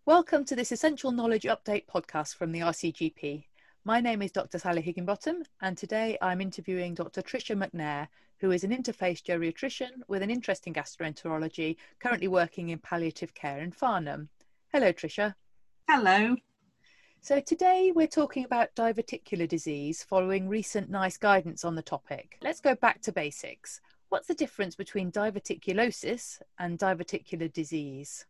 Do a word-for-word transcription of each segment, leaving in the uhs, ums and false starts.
Welcome to this Essential Knowledge Update podcast from the R C G P. My name is Doctor Sally Higginbottom, and today I'm interviewing Doctor Tricia McNair, who is an interface geriatrician with an interest in gastroenterology, currently working in palliative care in Farnham. Hello, Tricia. Hello. So today we're talking about diverticular disease following recent NICE guidance on the topic. Let's go back to basics. What's the difference between diverticulosis and diverticular disease?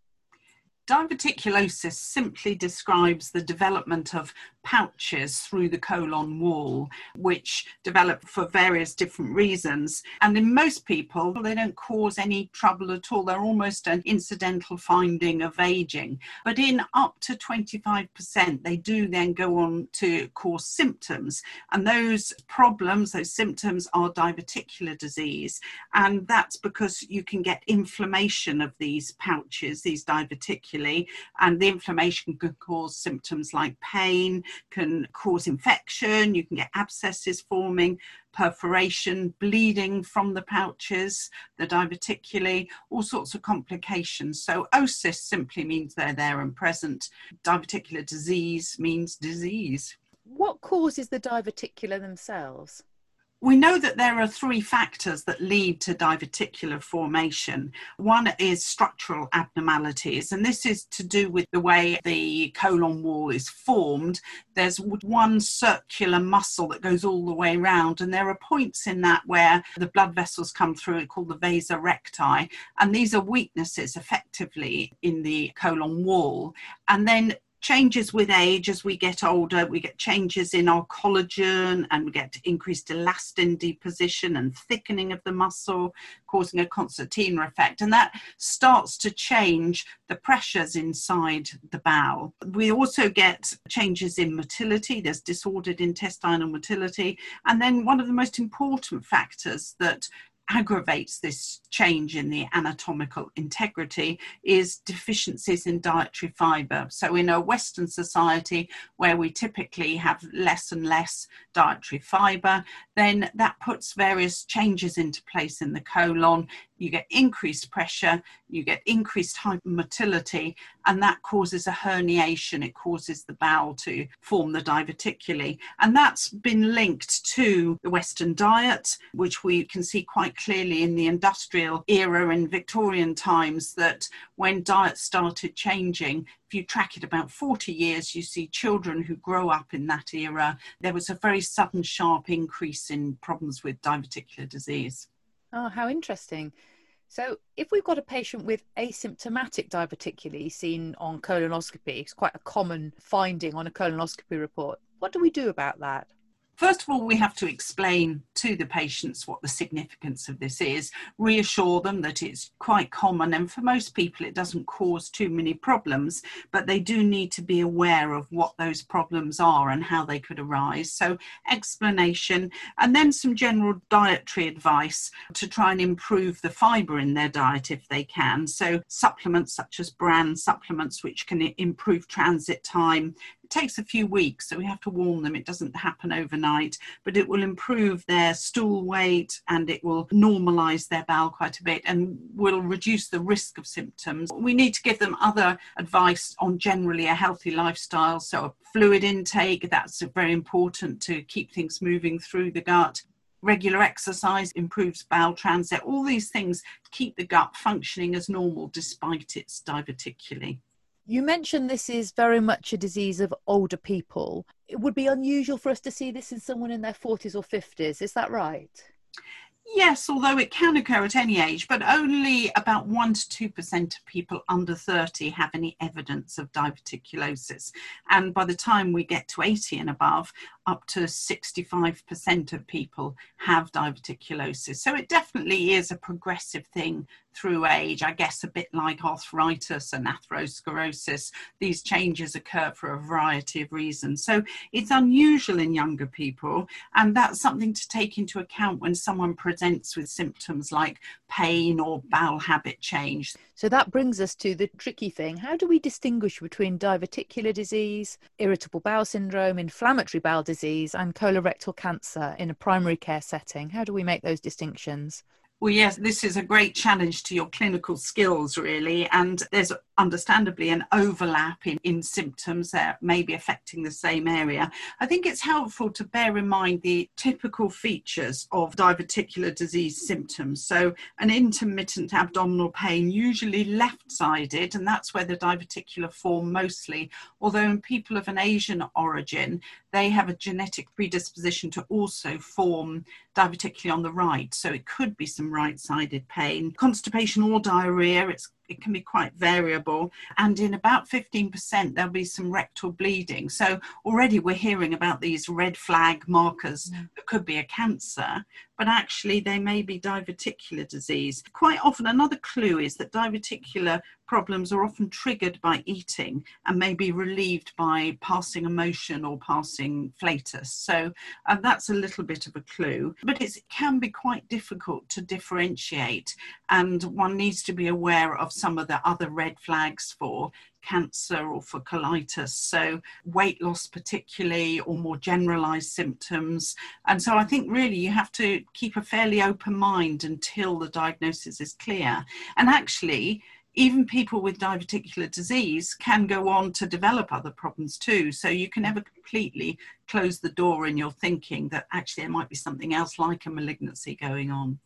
Diverticulosis simply describes the development of pouches through the colon wall, which develop for various different reasons. And in most people, they don't cause any trouble at all. They're almost an incidental finding of aging. But in up to twenty-five percent, they do then go on to cause symptoms. And those problems, those symptoms are diverticular disease. And that's because you can get inflammation of these pouches, these diverticulae. And the inflammation can cause symptoms like pain, can cause infection, you can get abscesses forming, perforation, bleeding from the pouches, the diverticulae, all sorts of complications. So osis simply means they're there and present. Diverticular disease means disease. What causes the diverticula themselves? We know that there are three factors that lead to diverticular formation. One is structural abnormalities, and this is to do with the way the colon wall is formed. There's one circular muscle that goes all the way around, and there are points in that where the blood vessels come through, called the vasa recti, and these are weaknesses effectively in the colon wall. And then changes with age, as we get older, we get changes in our collagen and we get increased elastin deposition and thickening of the muscle, causing a concertina effect. And that starts to change the pressures inside the bowel. We also get changes in motility. There's disordered intestinal motility. And then one of the most important factors that aggravates this change in the anatomical integrity is deficiencies in dietary fibre. So in a Western society where we typically have less and less dietary fibre, then that puts various changes into place in the colon. You get increased pressure, you get increased hypermotility, and that causes a herniation. It causes the bowel to form the diverticulae. And that's been linked to the Western diet, which we can see quite clearly in the industrial era in Victorian times, that when diet started changing, if you track it about forty years, you see children who grow up in that era. There was a very sudden, sharp increase in problems with diverticular disease. Oh, how interesting. So if we've got a patient with asymptomatic diverticulae seen on colonoscopy, it's quite a common finding on a colonoscopy report, what do we do about that? First of all, we have to explain to the patients what the significance of this is, reassure them that it's quite common, and for most people it doesn't cause too many problems, but they do need to be aware of what those problems are and how they could arise. So explanation, and then some general dietary advice to try and improve the fibre in their diet if they can. So supplements such as bran supplements, which can improve transit time. It takes a few weeks, so we have to warn them it doesn't happen overnight, but it will improve their stool weight and it will normalise their bowel quite a bit and will reduce the risk of symptoms. We need to give them other advice on generally a healthy lifestyle, so a fluid intake, that's very important to keep things moving through the gut. Regular exercise improves bowel transit. All these things keep the gut functioning as normal despite its diverticulae. You mentioned this is very much a disease of older people. It would be unusual for us to see this in someone in their forties or fifties. Is that right? Yes, although it can occur at any age, but only about one to two percent of people under thirty have any evidence of diverticulosis. And by the time we get to eighty and above, up to sixty-five percent of people have diverticulosis. So it definitely is a progressive thing through age, I guess a bit like arthritis and atherosclerosis. These changes occur for a variety of reasons. So it's unusual in younger people, and that's something to take into account when someone presents with symptoms like pain or bowel habit change. So that brings us to the tricky thing. How do we distinguish between diverticular disease, irritable bowel syndrome, inflammatory bowel disease, and colorectal cancer in a primary care setting? How do we make those distinctions? Well, yes, this is a great challenge to your clinical skills, really. And there's understandably an overlap in, in symptoms that may be affecting the same area. I think it's helpful to bear in mind the typical features of diverticular disease symptoms. So an intermittent abdominal pain, usually left-sided, and that's where the diverticular form mostly, although in people of an Asian origin, they have a genetic predisposition to also form diverticularly on the right. So it could be some right-sided pain. Constipation or diarrhea, it's it can be quite variable. And in about fifteen percent, there'll be some rectal bleeding. So already we're hearing about these red flag markers Yeah. that could be a cancer, but actually they may be diverticular disease. Quite often, another clue is that diverticular problems are often triggered by eating and may be relieved by passing emotion or passing flatus. So uh, that's a little bit of a clue, but it's, it can be quite difficult to differentiate, and one needs to be aware of some of the other red flags for cancer or for colitis. So weight loss particularly, or more generalized symptoms. And so I think really you have to keep a fairly open mind until the diagnosis is clear. And actually, even people with diverticular disease can go on to develop other problems too. So you can never completely close the door in your thinking that actually there might be something else like a malignancy going on.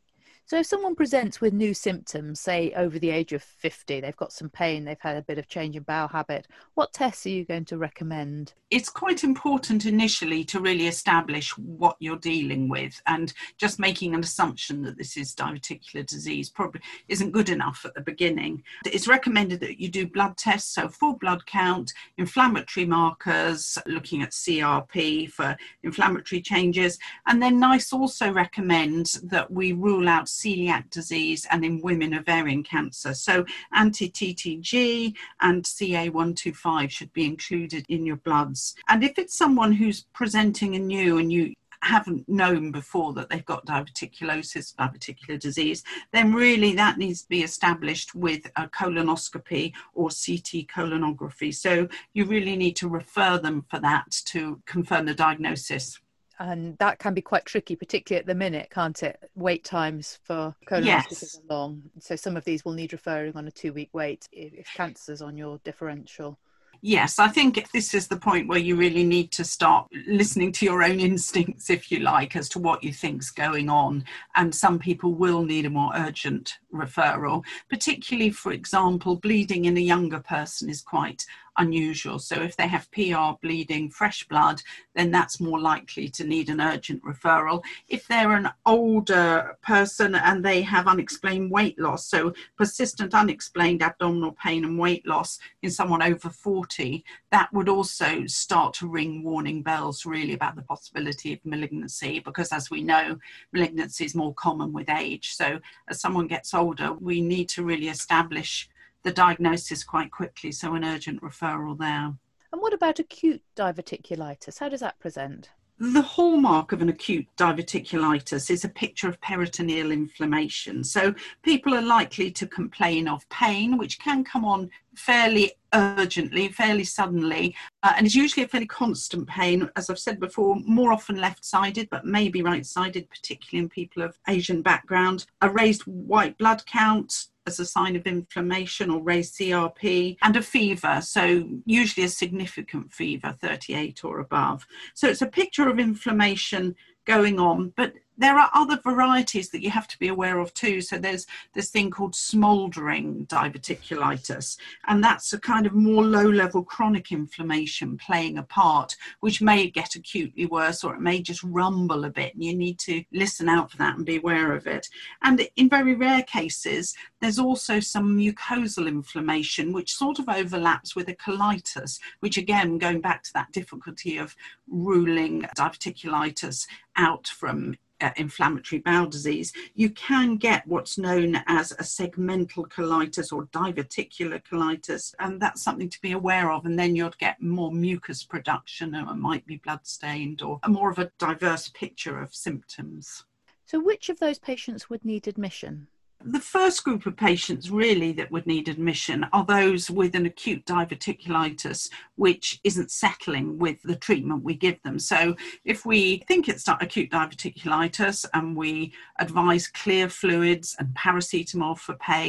So if someone presents with new symptoms, say over the age of fifty, they've got some pain, they've had a bit of change in bowel habit, what tests are you going to recommend? It's quite important initially to really establish what you're dealing with, and just making an assumption that this is diverticular disease probably isn't good enough at the beginning. It's recommended that you do blood tests, so full blood count, inflammatory markers, looking at C R P for inflammatory changes, and then NICE also recommends that we rule out celiac disease and in women ovarian cancer. So anti-T T G and C A one twenty-five should be included in your bloods. And if it's someone who's presenting anew and you haven't known before that they've got diverticulosis, diverticular disease, then really that needs to be established with a colonoscopy or C T colonography. So you really need to refer them for that to confirm the diagnosis. And that can be quite tricky, particularly at the minute, can't it? Wait times for colonoscopies Yes. are long. So some of these will need referring on a two-week wait if, if cancer's on your differential. Yes, I think this is the point where you really need to start listening to your own instincts, if you like, as to what you think's going on. And some people will need a more urgent referral, particularly, for example, bleeding in a younger person is quite unusual. So if they have P R bleeding, fresh blood, then that's more likely to need an urgent referral. If they're an older person and they have unexplained weight loss, so persistent unexplained abdominal pain and weight loss in someone over forty, that would also start to ring warning bells really about the possibility of malignancy, because as we know, malignancy is more common with age. So as someone gets older, we need to really establish the diagnosis quite quickly, so an urgent referral there. And what about acute diverticulitis? How does that present? The hallmark of an acute diverticulitis is a picture of peritoneal inflammation. So people are likely to complain of pain, which can come on fairly urgently, fairly suddenly, uh, and it's usually a fairly constant pain, as I've said before, more often left-sided, but maybe right-sided, particularly in people of Asian background. A raised white blood count as a sign of inflammation or raised C R P, and a fever, so usually a significant fever, thirty-eight or above. So it's a picture of inflammation going on, but there are other varieties that you have to be aware of too. So there's this thing called smouldering diverticulitis, and that's a kind of more low-level chronic inflammation playing a part, which may get acutely worse, or it may just rumble a bit, and you need to listen out for that and be aware of it. And in very rare cases, there's also some mucosal inflammation, which sort of overlaps with a colitis, which again, going back to that difficulty of ruling diverticulitis out from Uh, inflammatory bowel disease, you can get what's known as a segmental colitis or diverticular colitis, and that's something to be aware of. And then you'd get more mucus production, or it might be blood stained, or a more of a diverse picture of symptoms. So which of those patients would need admission? The first group of patients really that would need admission are those with an acute diverticulitis which isn't settling with the treatment we give them. So if we think it's acute diverticulitis and we advise clear fluids and paracetamol for pain,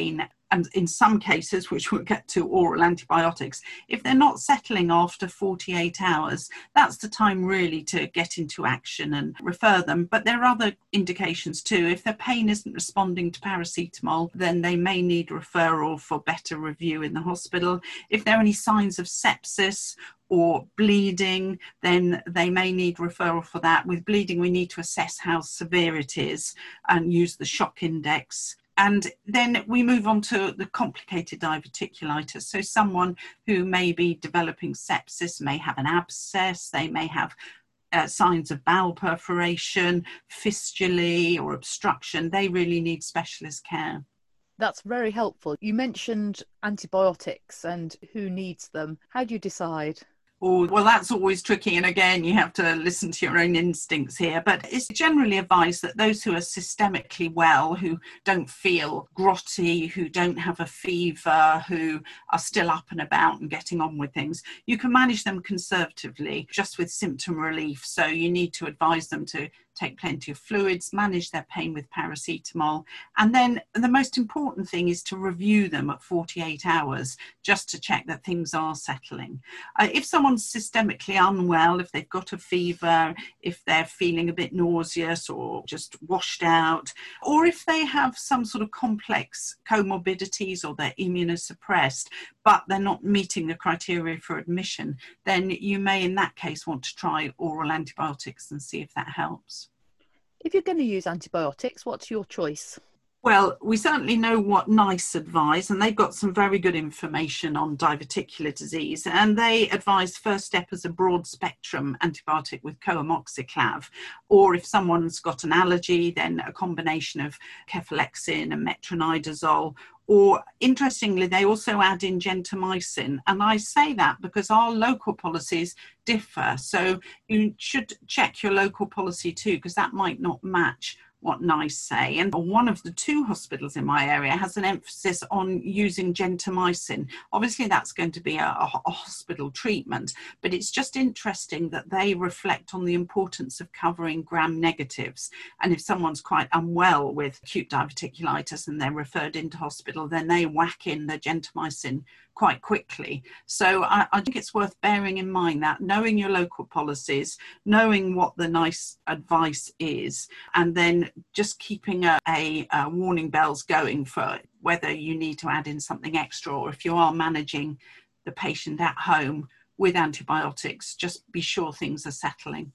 and in some cases, which we'll get to, oral antibiotics, if they're not settling after forty-eight hours, that's the time really to get into action and refer them. But there are other indications too. If their pain isn't responding to paracetamol, then they may need referral for better review in the hospital. If there are any signs of sepsis or bleeding, then they may need referral for that. With bleeding, we need to assess how severe it is and use the shock index. And then we move on to the complicated diverticulitis. So someone who may be developing sepsis may have an abscess, they may have uh, signs of bowel perforation, fistulae or obstruction. They really need specialist care. That's very helpful. You mentioned antibiotics and who needs them. How do you decide? Oh, well, that's always tricky. And again, you have to listen to your own instincts here. But it's generally advised that those who are systemically well, who don't feel grotty, who don't have a fever, who are still up and about and getting on with things, you can manage them conservatively, just with symptom relief. So you need to advise them to take plenty of fluids, manage their pain with paracetamol. And then the most important thing is to review them at forty-eight hours, just to check that things are settling. Uh, if someone's systemically unwell, if they've got a fever, if they're feeling a bit nauseous or just washed out, or if they have some sort of complex comorbidities or they're immunosuppressed, but they're not meeting the criteria for admission, then you may in that case want to try oral antibiotics and see if that helps. If you're going to use antibiotics, what's your choice? Well, we certainly know what NICE advise, and they've got some very good information on diverticular disease. And they advise first step as a broad spectrum antibiotic with coamoxiclav, or if someone's got an allergy, then a combination of cefalexin and metronidazole. Or interestingly, they also add in gentamicin. And I say that because our local policies differ. So you should check your local policy too, because that might not match what NICE say. And one of the two hospitals in my area has an emphasis on using gentamicin. Obviously, that's going to be a, a hospital treatment, but it's just interesting that they reflect on the importance of covering gram negatives. And if someone's quite unwell with acute diverticulitis and they're referred into hospital, then they whack in the gentamicin quite quickly. So I, I think it's worth bearing in mind that, knowing your local policies, knowing what the NICE advice is, and then just keeping a, a, a warning bells going for whether you need to add in something extra, or if you are managing the patient at home with antibiotics, just be sure things are settling.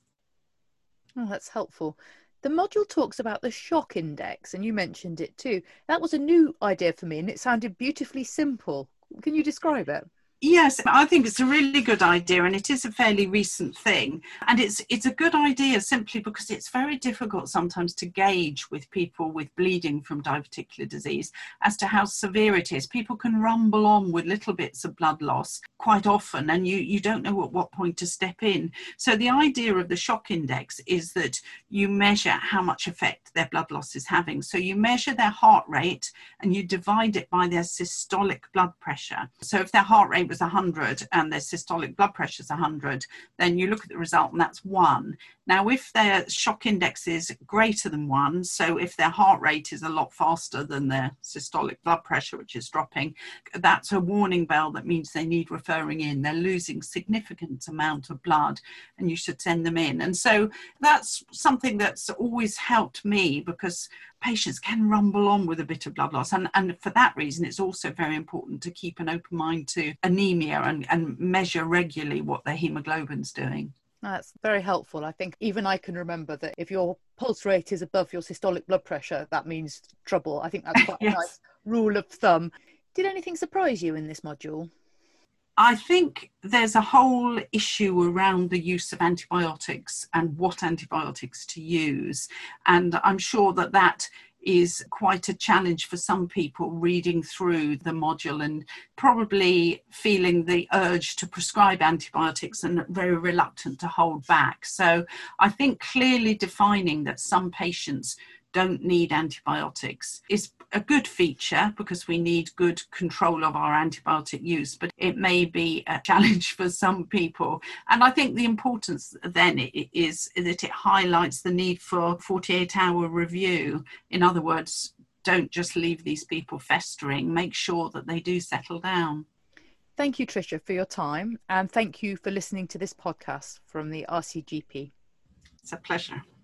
Oh, that's helpful. The module talks about the shock index, and you mentioned it too. That was a new idea for me, and it sounded beautifully simple. Can you describe it? Yes, I think it's a really good idea, and it is a fairly recent thing. And it's it's a good idea simply because it's very difficult sometimes to gauge with people with bleeding from diverticular disease as to how severe it is. People can rumble on with little bits of blood loss quite often, and you, you don't know at what point to step in. So the idea of the shock index is that you measure how much effect their blood loss is having. So you measure their heart rate and you divide it by their systolic blood pressure. So if their heart rate was one hundred and their systolic blood pressure is one hundred, then you look at the result and that's one. Now, if their shock index is greater than one, so if their heart rate is a lot faster than their systolic blood pressure, which is dropping, that's a warning bell that means they need referring in. They're losing significant amount of blood and you should send them in. And so that's something that's always helped me, because patients can rumble on with a bit of blood loss. And, and for that reason, it's also very important to keep an open mind to anemia and, and measure regularly what their hemoglobin's doing. That's very helpful. I think even I can remember that if your pulse rate is above your systolic blood pressure, that means trouble. I think that's quite yes. a nice rule of thumb. Did anything surprise you in this module? I think there's a whole issue around the use of antibiotics and what antibiotics to use. And I'm sure that that is quite a challenge for some people reading through the module and probably feeling the urge to prescribe antibiotics and very reluctant to hold back. So I think clearly defining that some patients don't need antibiotics is a good feature, because we need good control of our antibiotic use, but it may be a challenge for some people. And I think the importance then is that it highlights the need for forty-eight hour review. In other words, don't just leave these people festering. Make sure that they do settle down. Thank you, Tricia, for your time, and thank you for listening to this podcast from the R C G P. It's a pleasure.